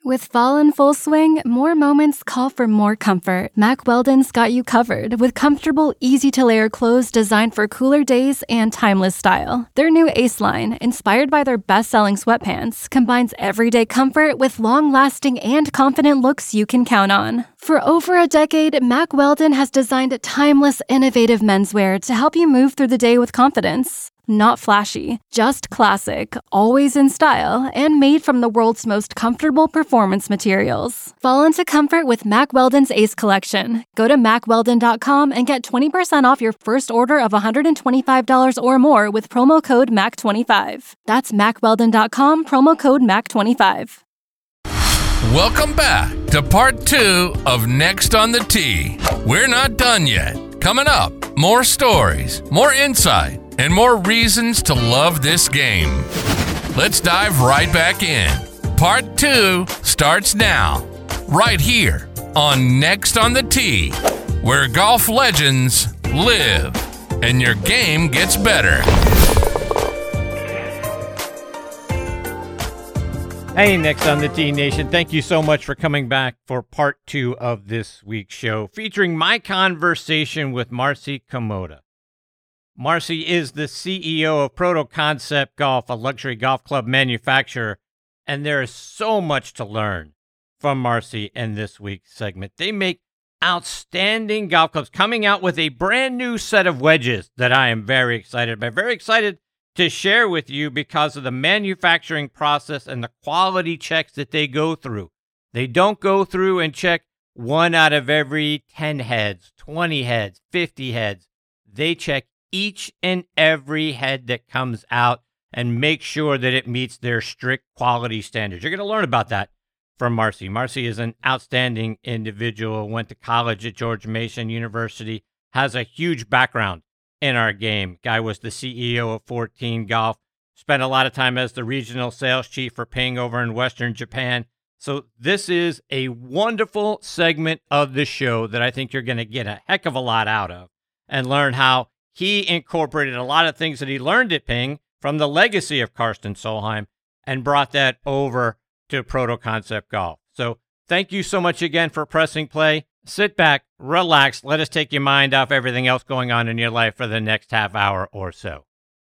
With fall in full swing, more moments call for more comfort. Mack Weldon's got you covered with comfortable, easy-to-layer clothes designed for cooler days and timeless style. Their new Ace line, inspired by their best-selling sweatpants, combines everyday comfort with long-lasting and confident looks you can count on. For over a decade, Mack Weldon has designed timeless, innovative menswear to help you move through the day with confidence. Not flashy, just classic, always in style, and made from the world's most comfortable performance materials. Fall into comfort with Mack Weldon's Ace Collection. Go to MackWeldon.com and get 20% off your first order of $125 or more with promo code MAC25. That's MackWeldon.com, promo code MAC25. Welcome back to part 2 of Next on the Tee. We're not done yet. Coming up, more stories, more insight, and more reasons to love this game. Let's dive right back in. Part 2 starts now, right here on Next on the Tee, where golf legends live and your game gets better. Hey, Next on the Tee Nation. Thank you so much for coming back for part 2 of this week's show, featuring my conversation with Marcy Komoda. Marcy is the CEO of Proto Concept Golf, a luxury golf club manufacturer, and there is so much to learn from Marcy in this week's segment. They make outstanding golf clubs, coming out with a brand new set of wedges that I am very excited about. Very excited to share with you because of the manufacturing process and the quality checks that they go through. They don't go through and check 1 out of every 10 heads, 20 heads, 50 heads. They check each and every head that comes out and make sure that it meets their strict quality standards. You're going to learn about that from Marcy. Marcy is an outstanding individual, went to college at George Mason University, has a huge background in our game. Guy was the CEO of 14 Golf, spent a lot of time as the regional sales chief for Ping over in Western Japan. So this is a wonderful segment of the show that I think you're going to get a heck of a lot out of and learn how he incorporated a lot of things that he learned at Ping from the legacy of Karsten Solheim and brought that over to Proto Concept Golf. So thank you so much again for pressing play. Sit back, relax, let us take your mind off everything else going on in your life for the next half hour or so.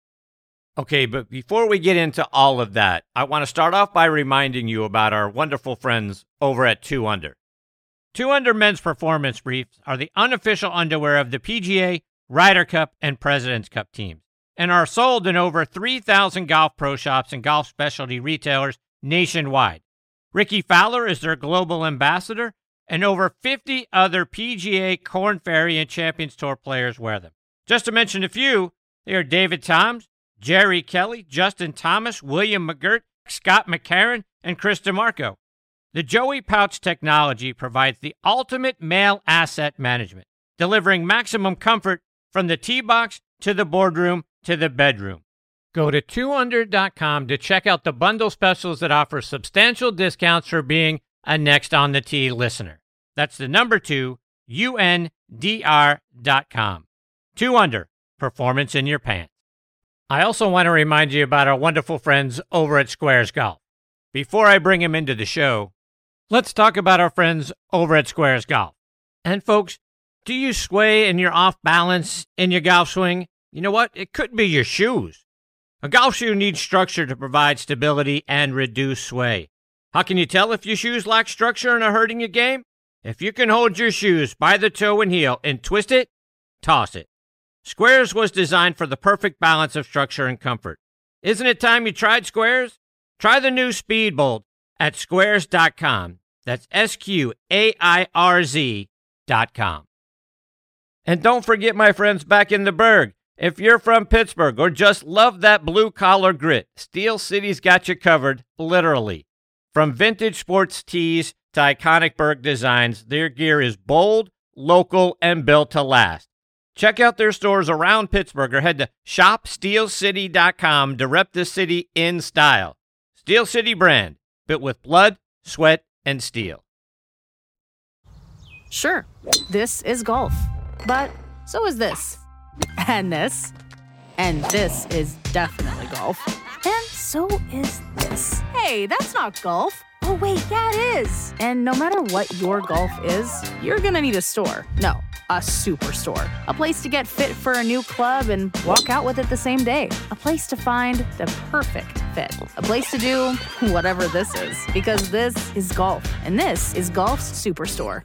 Okay, but before we get into all of that, I want to start off by reminding you about our wonderful friends over at 2 Under. 2 Under men's performance briefs are the unofficial underwear of the PGA, Ryder Cup, and President's Cup teams, and are sold in over 3,000 golf pro shops and golf specialty retailers nationwide. Ricky Fowler is their global ambassador, and over 50 other PGA, Korn Ferry, and Champions Tour players wear them. Just to mention a few, they are David Toms, Jerry Kelly, Justin Thomas, William McGirt, Scott McCarron, and Chris DeMarco. The Joey Pouch technology provides the ultimate male asset management, delivering maximum comfort from the tee box to the boardroom to the bedroom. Go to 2under.com to check out the bundle specials that offer substantial discounts for being a Next on the Tee listener. That's the number 2, UNDR.com. 2 Under, performance in your pants. I also want to remind you about our wonderful friends over at Squares Golf. Before I bring him into the show, let's talk about our friends over at Squares Golf. And folks, do you sway and you're off balance in your golf swing? You know what? It could be your shoes. A golf shoe needs structure to provide stability and reduce sway. How can you tell if your shoes lack structure and are hurting your game? If you can hold your shoes by the toe and heel and twist it, toss it. Squares was designed for the perfect balance of structure and comfort. Isn't it time you tried Squares? Try the new Speedbolt at squares.com. That's SQAIRZ.com. And don't forget, my friends back in the Berg, if you're from Pittsburgh or just love that blue-collar grit, Steel City's got you covered, literally. From vintage sports tees to iconic Berg designs, their gear is bold, local, and built to last. Check out their stores around Pittsburgh or head to shopsteelcity.com to rep the city in style. Steel City brand, built with blood, sweat, and steel. Sure, this is golf. But so is this. And this. And this is definitely golf. And so is this. Hey, that's not golf. Oh, wait, yeah, it is. And no matter what your golf is, you're gonna need a store. No, a superstore. A place to get fit for a new club and walk out with it the same day. A place to find the perfect fit. A place to do whatever this is. Because this is golf, and this is Golf's Superstore.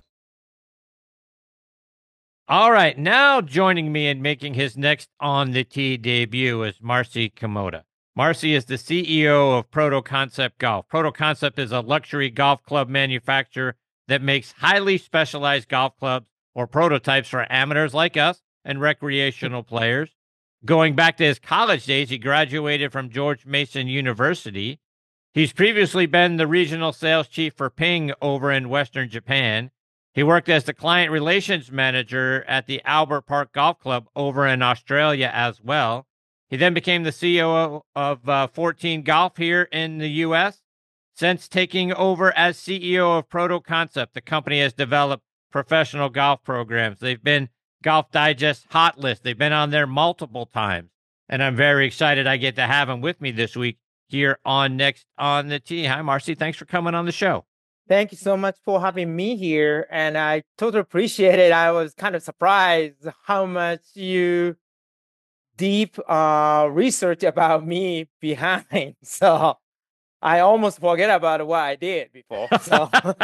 All right, now joining me and making his next On the Tee debut is Marcy Komoda. Marcy is the CEO of Proto Concept Golf. Proto Concept is a luxury golf club manufacturer that makes highly specialized golf clubs or prototypes for amateurs like us and recreational players. Going back to his college days, he graduated from George Mason University. He's previously been the regional sales chief for Ping over in Western Japan. He worked as the client relations manager at the Albert Park Golf Club over in Australia as well. He then became the CEO of 14 Golf here in the U.S. Since taking over as CEO of Proto Concept, the company has developed professional golf programs. They've been Golf Digest hot list. They've been on there multiple times. And I'm very excited I get to have him with me this week here on Next on the Tee. Hi, Marcy. Thanks for coming on the show. Thank you so much for having me here. And I totally appreciate it. I was kind of surprised how much you deep research about me behind. So I almost forget about what I did before. So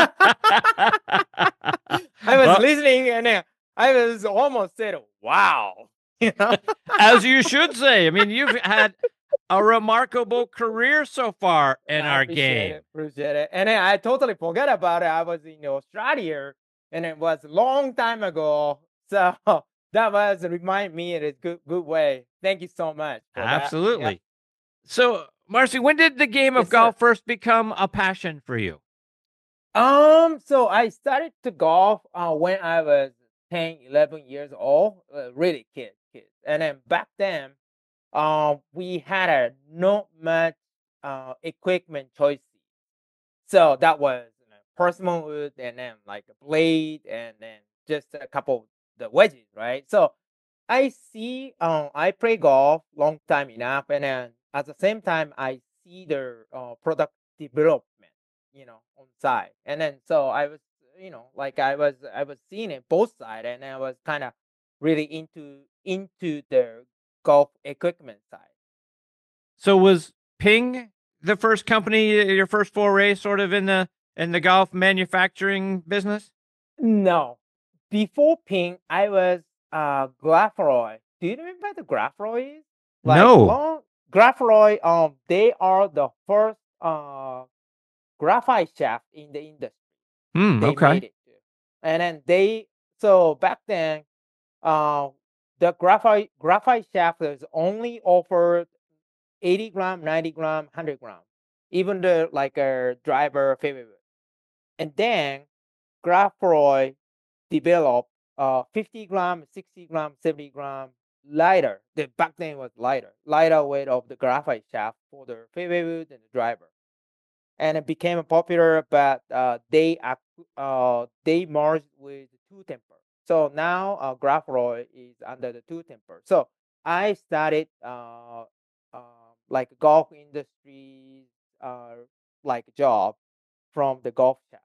I was listening and I was almost said, wow. As you should say. I mean, you've had a remarkable career so far in our game. Appreciate it. And I totally forgot about it. I was in Australia and it was a long time ago. So that was remind me in a good way. Thank you so much. Absolutely. Yeah. So, Marcy, when did the game of golf first become a passion for you? So I started to golf when I was 10, 11 years old, really kid. And then back then, we had not much equipment choices. So that was personal wood and then like a blade and then just a couple of the wedges, right? So I see, I play golf long time enough, and then at the same time, I see the product development, on side, and then so I was, like I was seeing it both sides, and I was kind of really into the golf equipment side. So was Ping the first company, your first foray, sort of in the golf manufacturing business? No, before Ping, I was Grafroy. Do you remember the Grafroys? No. Grafroy, they are the first graphite shaft in the industry. They made it too. And then so back then, the graphite shaft was only offered 80 gram, 90 gram, 100 gram, even the like a driver favorite. And then Grafroy developed 50 gram, 60 gram, 70 gram lighter. Back then was lighter weight of the graphite shaft for the fairway wood and the driver. And it became popular, but they merged with Two Temper. So now Grafroy is under the Two Temper. So I started like golf industry like job from the golf shop.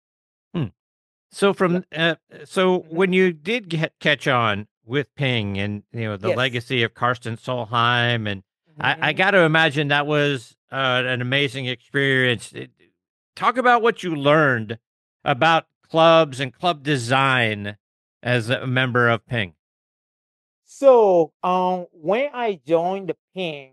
So when you did catch on with Ping and the legacy of Karsten Solheim, and I got to imagine that was an amazing experience. Talk about what you learned about clubs and club design as a member of Ping. So when I joined the Ping,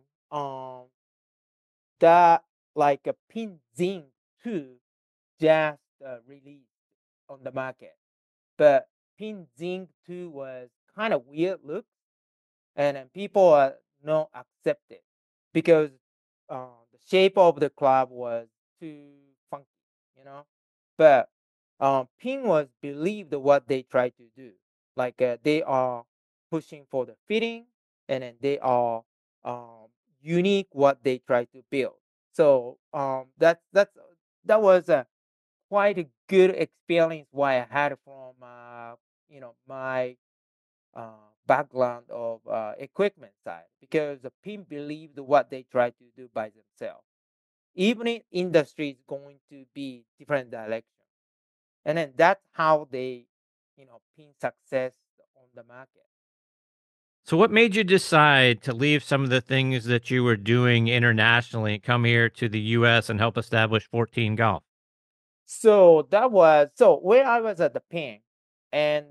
that like a Ping Zing 2 just released on the market, but Ping Zing 2 was kind of weird look, and then people are not accepted because the shape of the club was too funky, But Ping was believed what they try to do, like they are pushing for the fitting, and then they are unique what they try to build. So that was a quite a good experience why I had from my background of equipment side, because the Ping believed what they try to do by themselves. even industry is going to be different direction. And then that's how they, pin success on the market. So, what made you decide to leave some of the things that you were doing internationally and come here to the U.S. and help establish 14 Golf? So that was when I was at the pin, and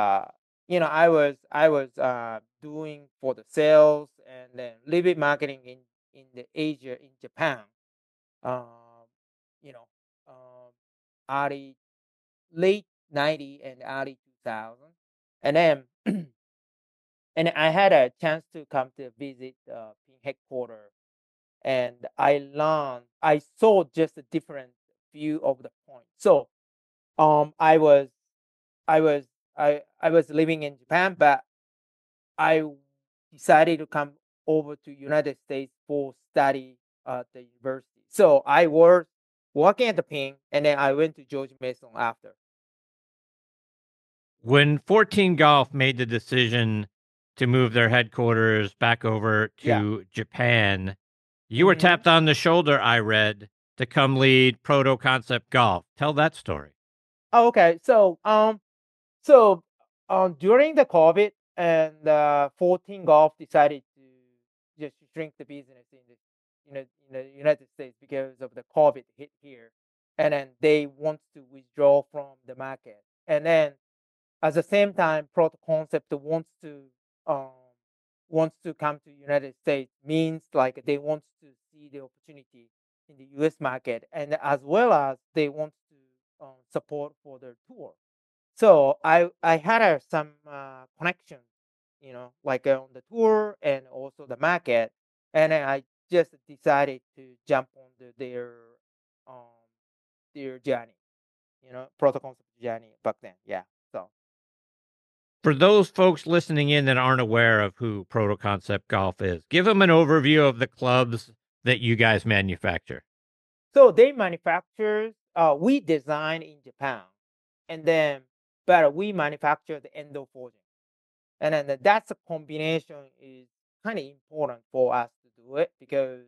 I was doing for the sales and then little bit marketing in the Asia in Japan. Um, you know, um, early late 90 and early 2000, and then and I had a chance to come to visit pin headquarters, and I saw just a different view of the point. So I was I was I was living in Japan, but I decided to come over to United States for study at the university. So I was working at the Ping, and then I went to George Mason after. When 14 Golf made the decision to move their headquarters back over to Japan, you were tapped on the shoulder, I read, to come lead Proto Concept Golf. Tell that story. Oh, okay. During the COVID, and 14 Golf decided to just shrink the business in the United States because of the COVID hit here, and then they want to withdraw from the market. And then at the same time, Proto Concept um, wants to come to United States, means like they want to see the opportunity in the U.S. market, and as well as they want to support for their tour. So I had some connections, like on the tour and also the market, and then I just decided to jump on um their journey, Proto Concept journey back then. Yeah. So For those folks listening in that aren't aware of who Proto Concept Golf is, give them an overview of the clubs that you guys manufacture. so they manufacture. We design in Japan, and then but we manufacture the endo forging, and then that's a combination is kind of important for us to do it because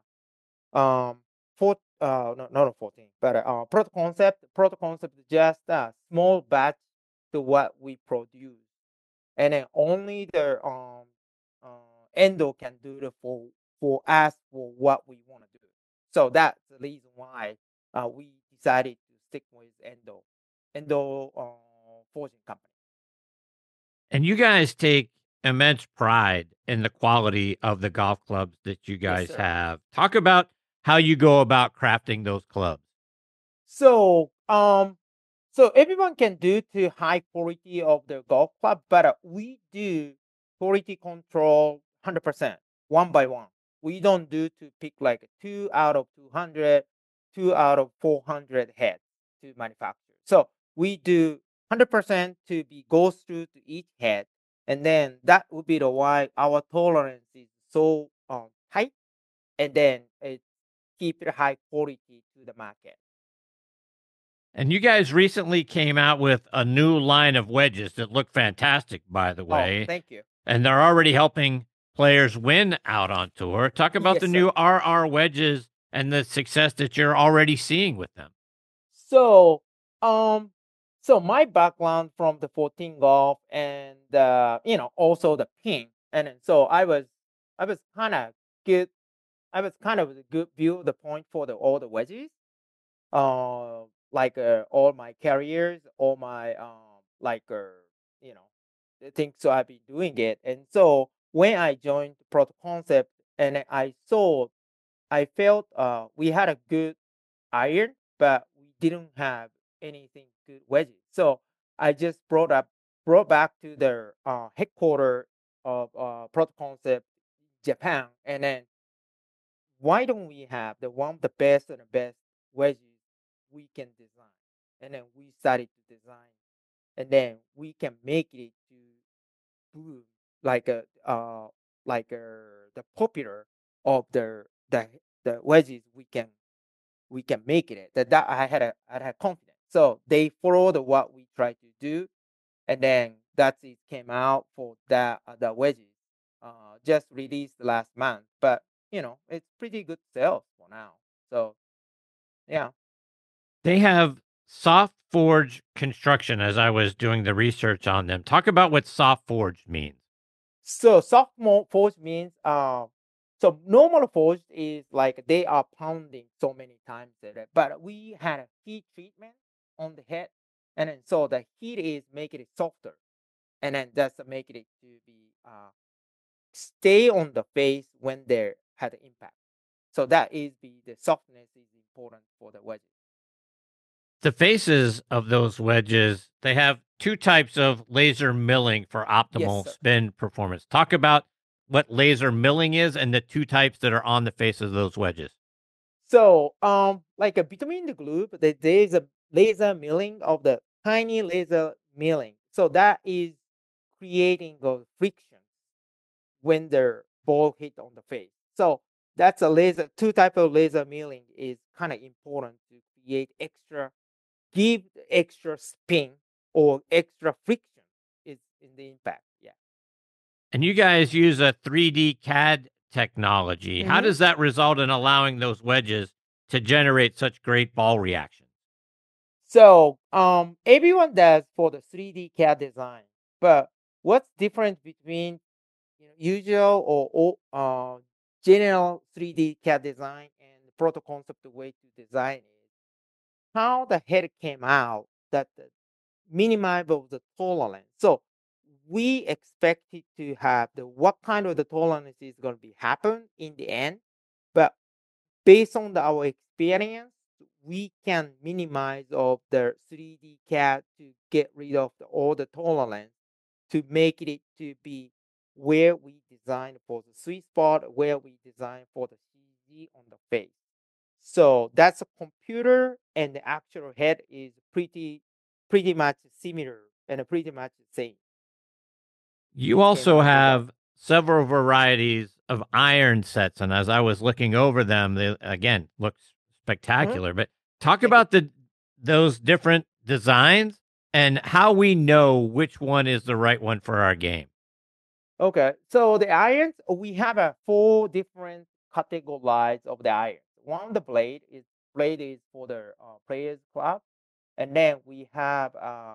for no, not a 14, but proto concept is just a small batch to what we produce, and then only the endo can do the for us for what we want to do. So that's the reason why we decided to stick with endo forging company. And you guys take immense pride in the quality of the golf clubs that you guys sir. have. Talk about how you go about crafting those clubs. So so everyone can do to high quality of the golf club, but we do quality control 100%, one by one. We don't do to pick like 2 out of 200, 2 out of 400 heads to manufacture. So we do 100% to be goes through to each head, and then that would be the why our tolerance is so tight, and then it keep it high quality to the market. And you guys recently came out with a new line of wedges that look fantastic, by the way. Oh, thank you. And they're already helping players win out on tour. Talk about Yes, the sir. new RR wedges and the success that you're already seeing with them. So, so my background from the 14 golf and also the ping, and then so I was kind of good. I was kind of a good view of the point for all the wedges. Like all my careers, all my the things. So I've been doing it, and so when I joined Proto Concept, and I felt we had a good iron, but we didn't have anything good wedges. So I just brought back to the headquarters of Proto Concept Japan, and then why don't we have the best and the best wedges we can design, and then we started to design, and then we can make it to boom like the popular of the wedges we can make it. That I had confidence. So they followed what we tried to do, and then that it came out for the wedges. Just released last month, but it's pretty good sales for now. So yeah. They have soft forge construction as I was doing the research on them. Talk about what soft forge means. So forge means so normal forge is like they are pounding so many times a day, but we had a heat treatment on the head, and then so the heat is making it softer, and then that's making it to be stay on the face when they had impact. So that is the softness is important for the wedges. The faces of those wedges, they have two types of laser milling for Yes, optimal sir. spin performance. Talk about what laser milling is and the two types that are on the face of those wedges. So like between the groove, there is a laser milling of the tiny laser milling. So that is creating a friction when the ball hit on the face. So that's a laser. Two type of laser milling is kind of important to create extra, give extra spin or extra friction is in the impact. Yeah. And you guys use a 3D CAD technology. How hmm does that result in allowing those wedges to generate such great ball reactions? So everyone does for the 3D CAD design, but what's different between usual or general 3D CAD design and the proto concept way to design is how the head came out that the minimize of the tolerance. So we expect it to have the what kind of the tolerance is going to be happen in the end, but based on our experience, we can minimize of the 3D CAD to get rid of all the tolerance to make it to be where we design for the sweet spot, where we design for the CG on the face. So that's a computer, and the actual head is pretty much similar and pretty much the same. You Came also out with that. have several varieties of iron sets, and as I was looking over them, they again look Mhm. spectacular. But talk Thank you. about those different designs and how we know which one is the right one for our game. Okay, so the irons, we have a four different categories of the irons. One, the blade is for the players club, and then we have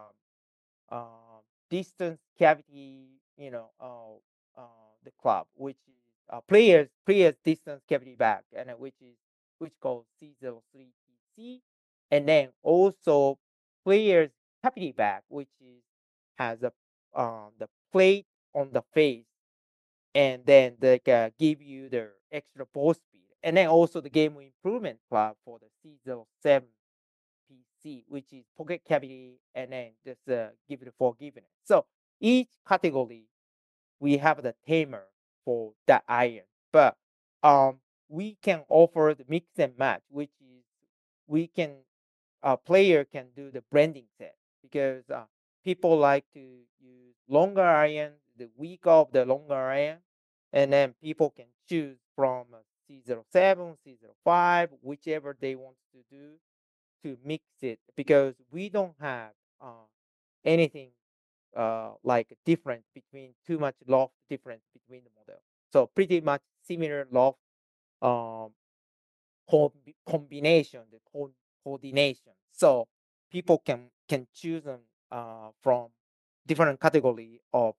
distance cavity, the club, which is players distance cavity back, and which called C03TC, and then also players cavity back, which is has a the plate on the face, and then they can give you the extra ball speed, and then also the game improvement club for the C07 PC, which is pocket cavity, and then just give it forgiveness. So each category we have the tamer for that iron, but we can offer the mix and match, which is we can a player can do the blending set because people like to use longer iron, the weak of the longer iron, and then people can choose from C07, C05, whichever they want to do to mix it because we don't have anything like difference between too much loft difference between the model. So pretty much similar loft um, combination, coordination. So people can choose them from different category of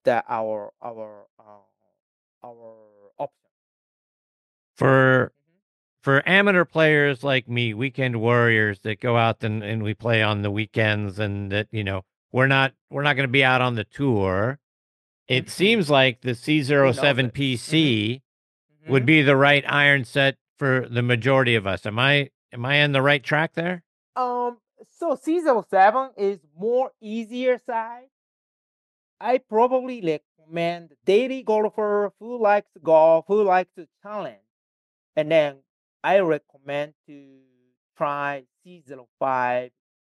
our option. For Mhm. for amateur players like me, weekend warriors that go out and we play on the weekends and that, we're not going to be out on the tour. It Mhm. seems like the Who knows C07 it? hmm PC would hmm be the right iron set for the majority of us. Am I on the right track there? So C07 is more easier side. I probably recommend daily golfer who likes golf, who likes to challenge. And then I recommend to try C05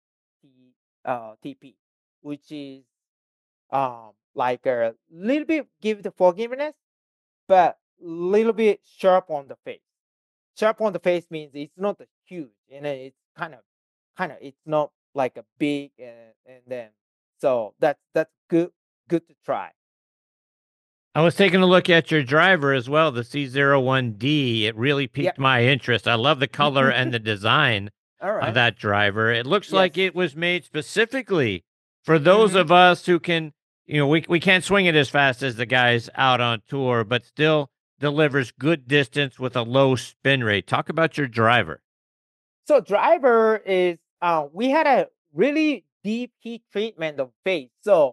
TP, which is like a little bit give the forgiveness, but little bit sharp on the face. Sharp on the face means it's not a huge, and then it's kind of it's not like a big, and then so that's good to try. I was taking a look at your driver as well, the C01D. It really piqued my interest. I love the color and the design of that driver. It looks like it was made specifically for those of us who can, we can't swing it as fast as the guys out on tour, but still delivers good distance with a low spin rate. Talk about your driver. So driver is, we had a really deep heat treatment of face. So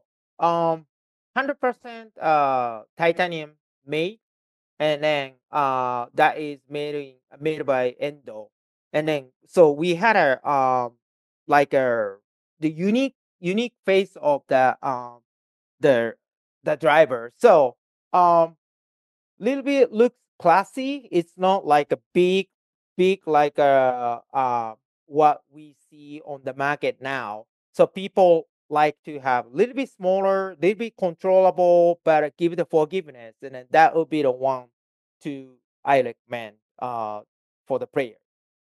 100% titanium made, and then that is made by Endo. And then so we had a the unique face of the driver. So little bit looks classy. It's not like a big like what we see on the market now. So people like to have a little bit smaller, little bit controllable, but give the forgiveness, and then that would be the one to I recommend for the player.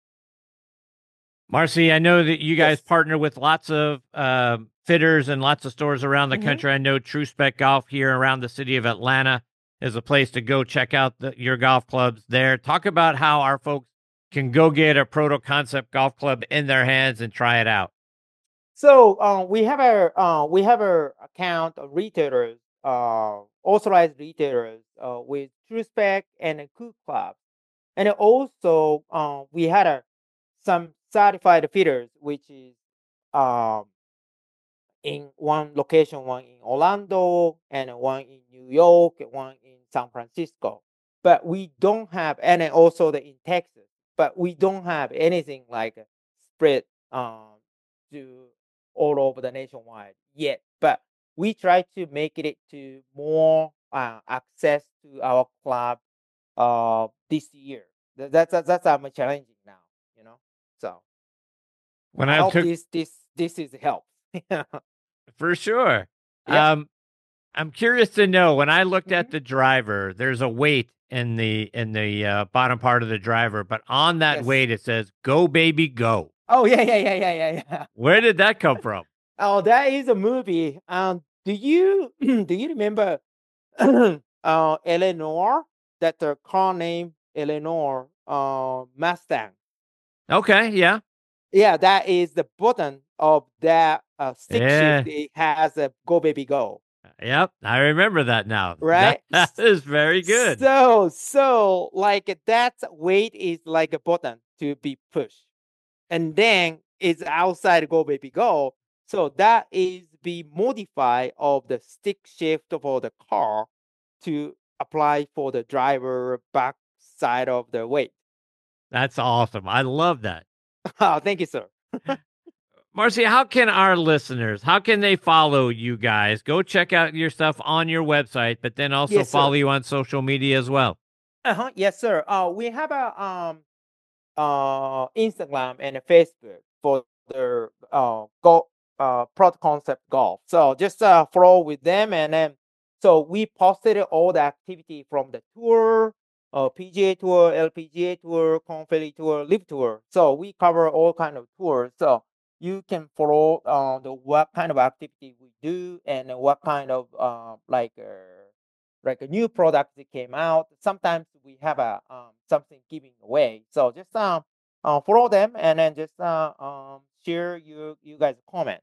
Marcy, I know that you guys partner with lots of fitters and lots of stores around the country. I know True Spec Golf here around the city of Atlanta is a place to go check out your golf clubs there. Talk about how our folks can go get a Proto Concept golf club in their hands and try it out. So we have our account of retailers, authorized retailers with True Spec and Cool Club, and also we had some certified fitters, which is in one location, one in Orlando, and one in New York, and one in San Francisco. But we don't have, and then also in Texas. But we don't have anything like spread to all over the nationwide yet. But we try to make it to more access to our club this year. That's I'm challenging now, So when I hope this is help. For sure. Yeah. I'm curious to know, when I looked at the driver, there's a weight in the bottom part of the driver, but on that weight it says "Go Baby Go." Oh yeah. Where did that come from? Oh, that is a movie. Do you remember Eleanor? That the car name Eleanor Mustang. Okay, yeah. Yeah, that is the button of that stick shift. It has a "Go Baby Go." Yep, I remember that now. Right? That is very good. So like that weight is like a button to be pushed. And then it's outside "Go Baby Go." So that is the modify of the stick shift for the car to apply for the driver back side of the weight. That's awesome. I love that. Oh, thank you, sir. Marcy, how can our listeners, how can they follow you guys? Go check out your stuff on your website, but then also follow you on social media as well. Yes, sir. We have a Instagram and a Facebook for the Proto Concept Golf. So just follow with them, and then so we posted all the activity from the tour, PGA Tour, LPGA Tour, Confetti Tour, Live Tour. So we cover all kind of tours. So you can follow what kind of activity we do, and what kind of like a new product that came out. Sometimes we have something giving away. So just follow them, and then just share you guys' comment.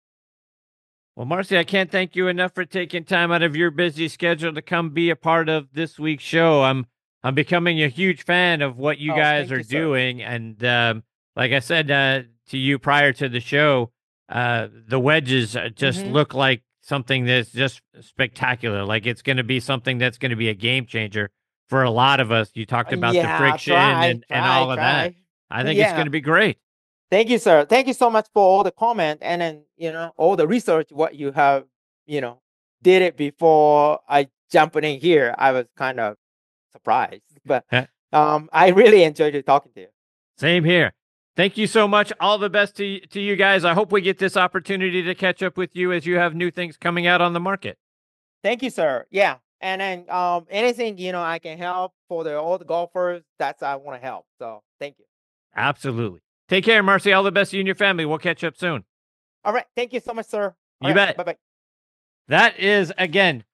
Well, Marcy, I can't thank you enough for taking time out of your busy schedule to come be a part of this week's show. I'm becoming a huge fan of what you guys are doing, and like I said to you prior to the show, the wedges just look like something that's just spectacular. Like it's going to be something that's going to be a game changer for a lot of us. You talked about the friction and all of that. I think it's going to be great. Thank you, sir. Thank you so much for all the comment, and then all the research. What you have, did it before I jumped in here. I was kind of surprised, but I really enjoyed talking to you. Same here. Thank you so much. All the best to you guys. I hope we get this opportunity to catch up with you as you have new things coming out on the market. Thank you, sir. Yeah, and then anything I can help for all the golfers. That's I want to help. So thank you. Absolutely. Take care, Marcy. All the best to you and your family. We'll catch up soon. All right. Thank you so much, sir. You bet. Bye-bye. That is, again,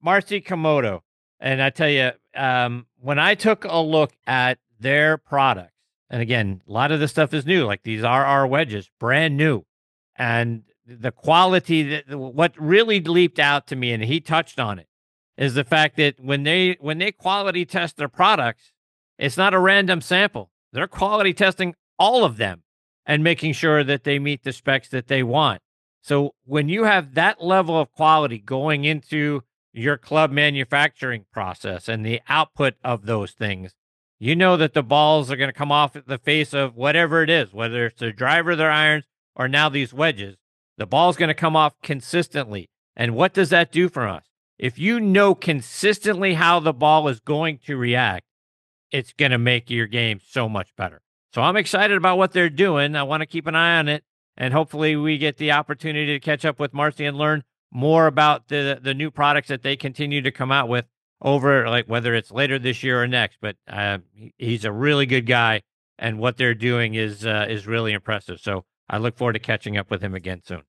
Marcy Komodo. And I tell you, when I took a look at their products, and again, a lot of this stuff is new, like these RR wedges, brand new. And the quality, what really leaped out to me, and he touched on it, is the fact that when they quality test their products, it's not a random sample. They're quality testing all of them and making sure that they meet the specs that they want. So when you have that level of quality going into your club manufacturing process and the output of those things, you know that the balls are going to come off the face of whatever it is, whether it's their driver, their irons, or now these wedges. The ball's going to come off consistently. And what does that do for us? If you know consistently how the ball is going to react, it's going to make your game so much better. So I'm excited about what they're doing. I want to keep an eye on it. And hopefully we get the opportunity to catch up with Marcy and learn more about the new products that they continue to come out with over, like, whether it's later this year or next. But he's a really good guy, and what they're doing is really impressive. So I look forward to catching up with him again soon.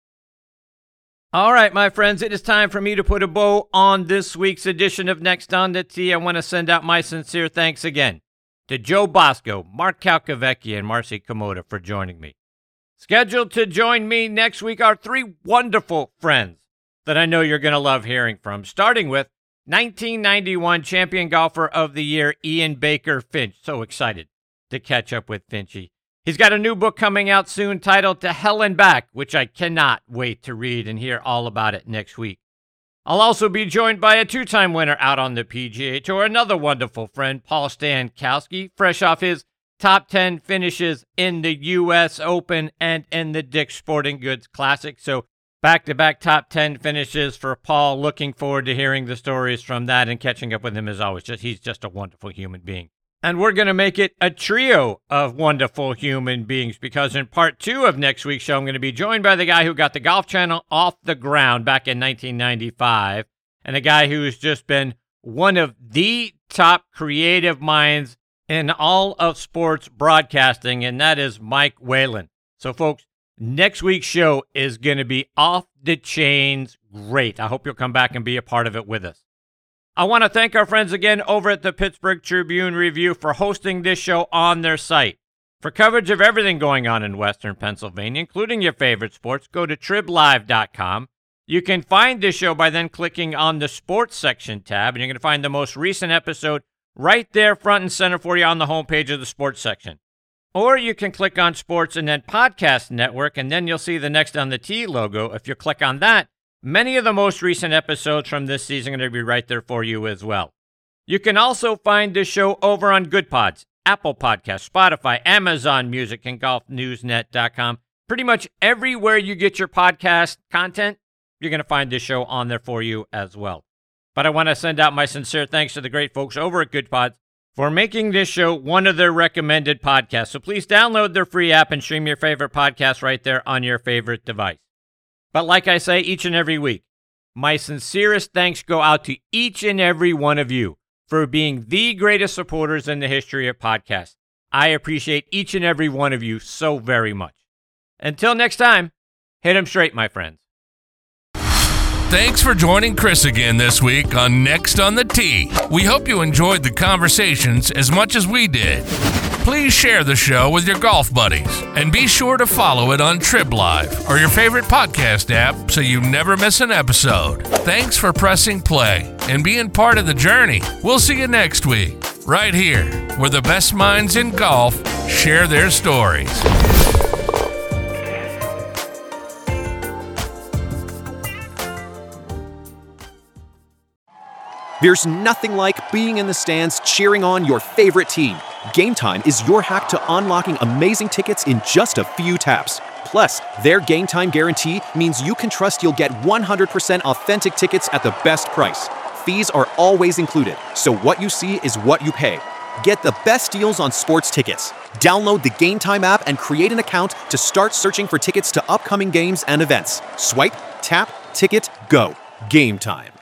All right, my friends, it is time for me to put a bow on this week's edition of Next on the Tee. I want to send out my sincere thanks again to Joe Bosco, Mark Calcavecchia, and Marcy Komoda for joining me. Scheduled to join me next week are three wonderful friends that I know you're going to love hearing from, starting with 1991 Champion Golfer of the Year, Ian Baker Finch. So excited to catch up with Finchy. He's got a new book coming out soon titled To Hell and Back, which I cannot wait to read and hear all about it next week. I'll also be joined by a two-time winner out on the PGA Tour, another wonderful friend, Paul Stankowski, fresh off his top 10 finishes in the U.S. Open and in the Dick's Sporting Goods Classic. So back-to-back top 10 finishes for Paul. Looking forward to hearing the stories from that and catching up with him as always. He's just a wonderful human being. And we're going to make it a trio of wonderful human beings, because in part 2 of next week's show, I'm going to be joined by the guy who got the Golf Channel off the ground back in 1995, and a guy who's just been one of the top creative minds in all of sports broadcasting, and that is Mike Whalen. So, folks, next week's show is going to be off the chains great. I hope you'll come back and be a part of it with us. I want to thank our friends again over at the Pittsburgh Tribune-Review for hosting this show on their site. For coverage of everything going on in Western Pennsylvania, including your favorite sports, go to triblive.com. You can find this show by then clicking on the Sports section tab, and you're going to find the most recent episode right there front and center for you on the homepage of the Sports section. Or you can click on Sports and then Podcast Network, and then you'll see the Next on the Tee logo. If you click on that, many of the most recent episodes from this season are going to be right there for you as well. You can also find this show over on Good Pods, Apple Podcasts, Spotify, Amazon Music, and GolfNewsNet.com. Pretty much everywhere you get your podcast content, you're going to find this show on there for you as well. But I want to send out my sincere thanks to the great folks over at Good Pods for making this show one of their recommended podcasts. So please download their free app and stream your favorite podcast right there on your favorite device. But like I say each and every week, my sincerest thanks go out to each and every one of you for being the greatest supporters in the history of podcasts. I appreciate each and every one of you so very much. Until next time, hit 'em straight, my friends. Thanks for joining Chris again this week on Next on the Tee. We hope you enjoyed the conversations as much as we did. Please share the show with your golf buddies, and be sure to follow it on TribLive or your favorite podcast app so you never miss an episode. Thanks for pressing play and being part of the journey. We'll see you next week, right here, where the best minds in golf share their stories. There's nothing like being in the stands cheering on your favorite team. Game Time is your hack to unlocking amazing tickets in just a few taps. Plus, their Game Time guarantee means you can trust you'll get 100% authentic tickets at the best price. Fees are always included, so what you see is what you pay. Get the best deals on sports tickets. Download the Game Time app and create an account to start searching for tickets to upcoming games and events. Swipe, tap, ticket, go. Game Time.